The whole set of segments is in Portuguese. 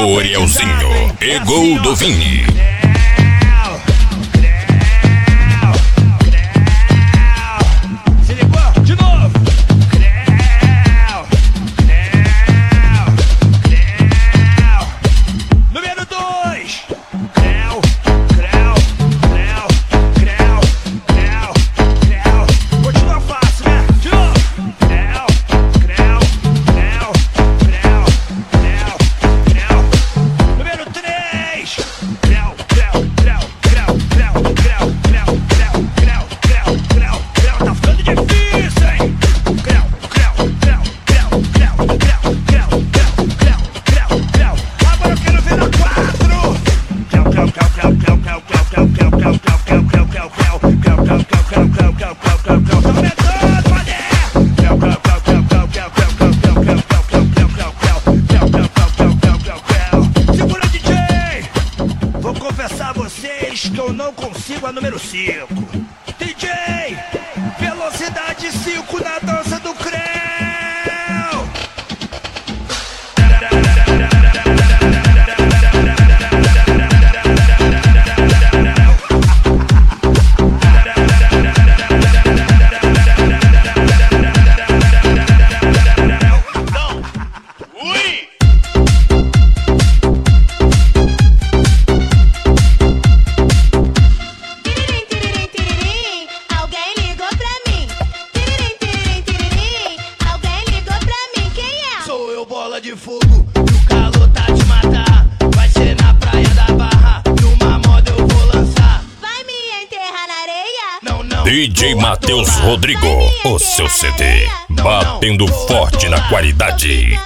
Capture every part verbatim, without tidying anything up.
O Arielzinho e Gol do Vini. Que eu não consigo a número cinco. D J, velocidade cinco na dança do Creu. Bola de fogo, o calor tá te matar. Vai ser na praia da Barra, numa moda eu vou lançar. Vai me enterrar na areia? Não, não. D J Matheus Rodrigo, o seu C D, batendo forte na qualidade.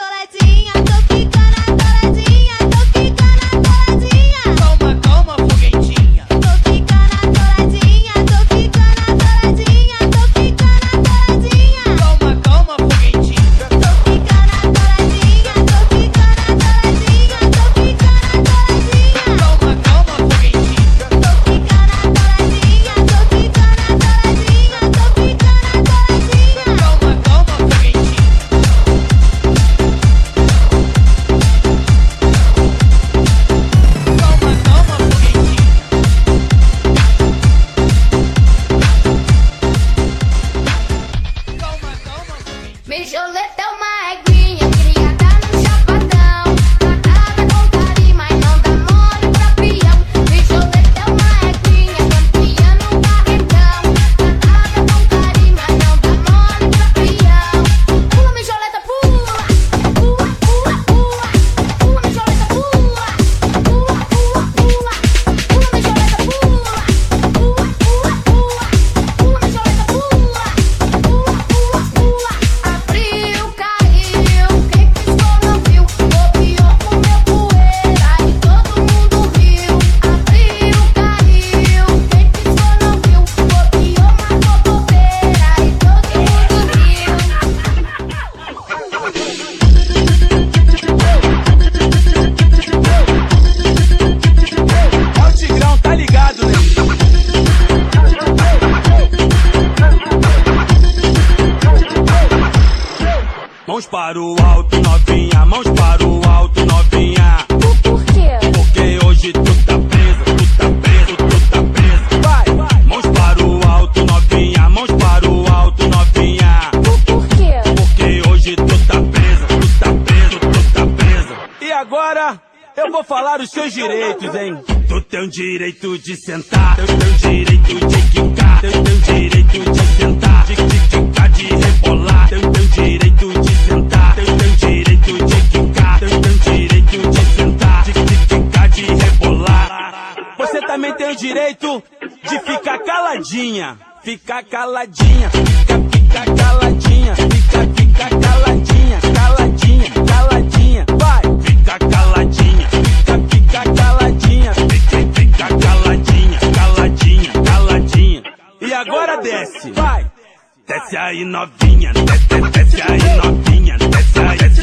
Calma, calma, foguetinha. Tô ficando atoladinha, tô ficando atoladinha, tô ficando atoladinha. Calma, calma, foguetinha. Tô ficando atoladinha, tô ficando atoladinha, tô ficando atoladinha. Calma, calma, foguetinha. Tô ficando atoladinha, tô ficando atoladinha, tô ficando atoladinha. Calma, calma, foguetinha. Calma, calma, foguetinha. Calma, calma, foguetinha. Mijoleta é uma aguinha, criada no chapadão. Tratada com carinho, mas não dá mole pra peão. Mijoleta é uma aguinha, campeã no barretão. Tratada com carinho, mas não dá mole pra peão. Pula, mijoleta, pula. Pula, pula, pula. Pula, mijoleta, pula. Pula, pula, pula. Pula, mijoleta, pula. Pula, pula, pula. Pula, mijoleta, pula. Pula, pula, pula. Abriu, caiu, quem piscou não viu. Copiou, comeu poeira e todo mundo riu. Abriu, caiu, quem piscou não viu. Copiou, matou bobeira e todo mundo riu. É o Tigrão, tá ligado, né? Mãos para o alto, novinha. Mãos para o alto, novinha. Por quê? Porque hoje tu tá preso, tu tá preso, tu tá preso. Vai, mãos para o alto, novinha. Mãos para o alto, novinha. Por quê? Porque hoje tu tá preso, tu tá preso, tu tá preso. E agora eu vou falar os seus direitos, hein? Tu tem o direito de sentar, tu tem o direito de quicar, tu tem o direito de sentar, de quicar, de rebolar, tu tem o direito de sentar, tu tem o direito de quicar, tu tem o direito de sentar, de quicar, de rebolar. Você também tem o direito de ficar caladinha, ficar caladinha, fica, fica caladinha, fica, fica caladinha, caladinha, caladinha, vai, fica caladinha, fica, fica caladinha, fica, fica caladinha, caladinha, caladinha. E agora desce, vai, desce aí novinha, desce, desce aí novinha, desce aí, desce